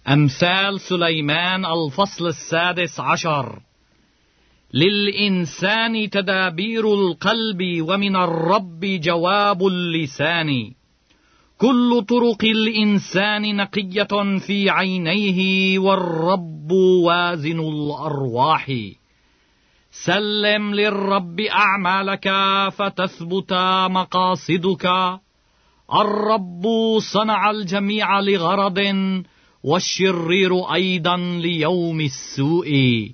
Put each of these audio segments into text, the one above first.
أمثال سليمان الفصل 16. للإنسان تدابير القلب، ومن الرب جواب اللسان. كل طرق الإنسان نقية في عينيه، والرب وازن الأرواح. سلم للرب أعمالك فتثبت مقاصدك. الرب صنع الجميع لغرض، والشرير أيضا ليوم السوء.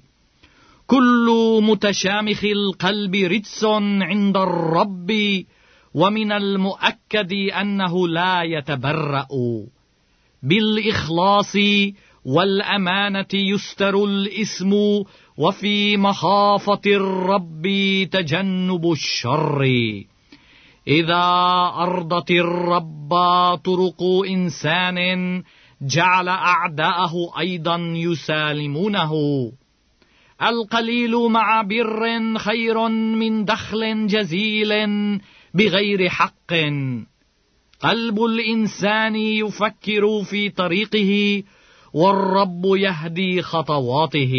كل متشامخ القلب رجس عند الرب، ومن المؤكد أنه لا يتبرأ. بالإخلاص والأمانة يستر الإثم، وفي مخافة الرب تجنب الشر. إذا أرضت الرب طرق إنسان، جعل أعداءه أيضا يسالمونه. القليل مع بر خير من دخل جزيل بغير حق. قلب الإنسان يفكر في طريقه، والرب يهدي خطواته.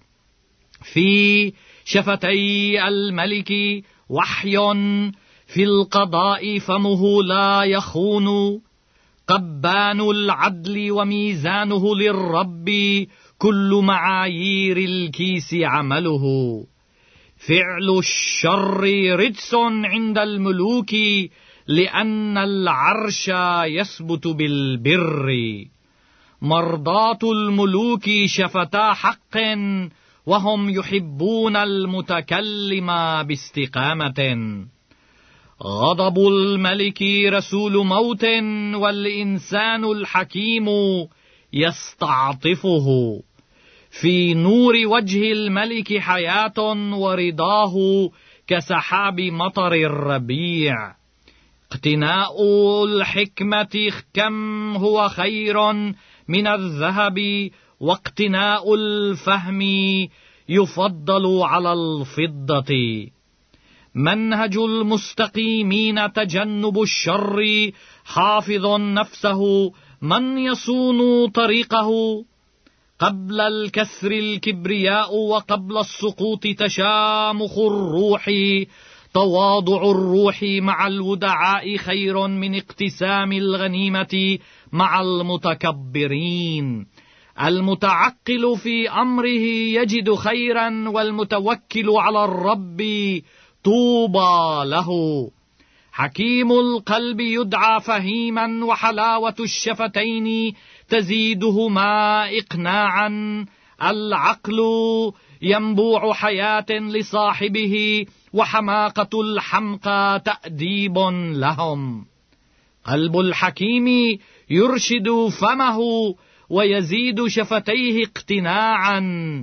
في شفتي الملك وحي، في القضاء فمه لا يخون. قبان العدل وميزانه للرب، كل معايير الكيس عمله. فعل الشر رجس عند الملوك، لأن العرش يثبت بالبر. مرضاة الملوك شفتا حق، وهم يحبون المتكلم باستقامة. غضب الملك رسول موت، والإنسان الحكيم يستعطفه. في نور وجه الملك حياة، ورضاه كسحاب مطر الربيع. اقتناء الحكمة كم هو خير من الذهب، واقتناء الفهم يفضل على الفضة. منهج المستقيمين تجنب الشر، حافظ نفسه من يصون طريقه. قبل الكسر الكبرياء، وقبل السقوط تشامخ الروح. تواضع الروح مع الودعاء خير من اقتسام الغنيمة مع المتكبرين. المتعقل في أمره يجد خيرا، والمتوكل على الرب طوبى له. حكيم القلب يدعى فهيما، وحلاوة الشفتين تزيدهما إقناعا. العقل ينبوع حياة لصاحبه، وحماقة الحمقى تأديب لهم. قلب الحكيم يرشد فمه، ويزيد شفتيه اقتناعا.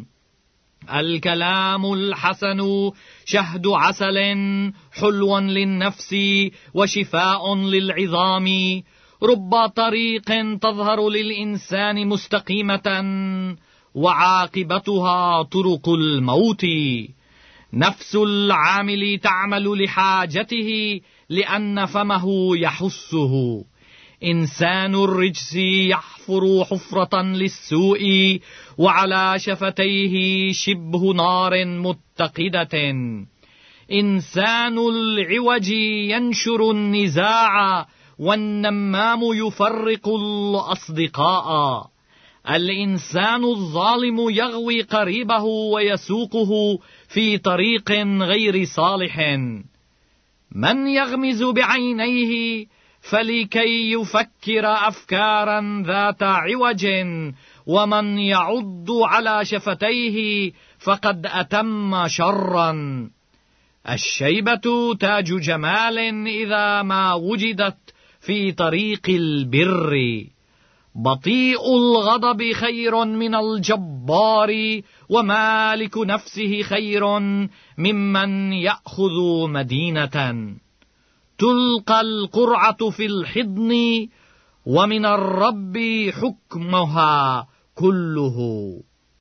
الكلام الحسن شهد عسل، حلو للنفس وشفاء للعظام. رب طريق تظهر للإنسان مستقيمة، وعاقبتها طرق الموت. نفس العامل تعمل لحاجته، لأن فمه يحسه. إنسان الرجس يحفر حفرة للسوء، وعلى شفتيه شبه نار متقدة. إنسان العوج ينشر النزاع، والنمام يفرق الأصدقاء. الإنسان الظالم يغوي قريبه، ويسوقه في طريق غير صالح. من يغمز بعينيه فلكي يفكر أفكارا ذات عوج، ومن يعض على شفتيه فقد أتم شرا. الشيبة تاج جمال إذا ما وجدت في طريق البر. بطيء الغضب خير من الجبار، ومالك نفسه خير ممن يأخذ مدينة. تلقى القرعة في الحضن، ومن الرب حكمها كله.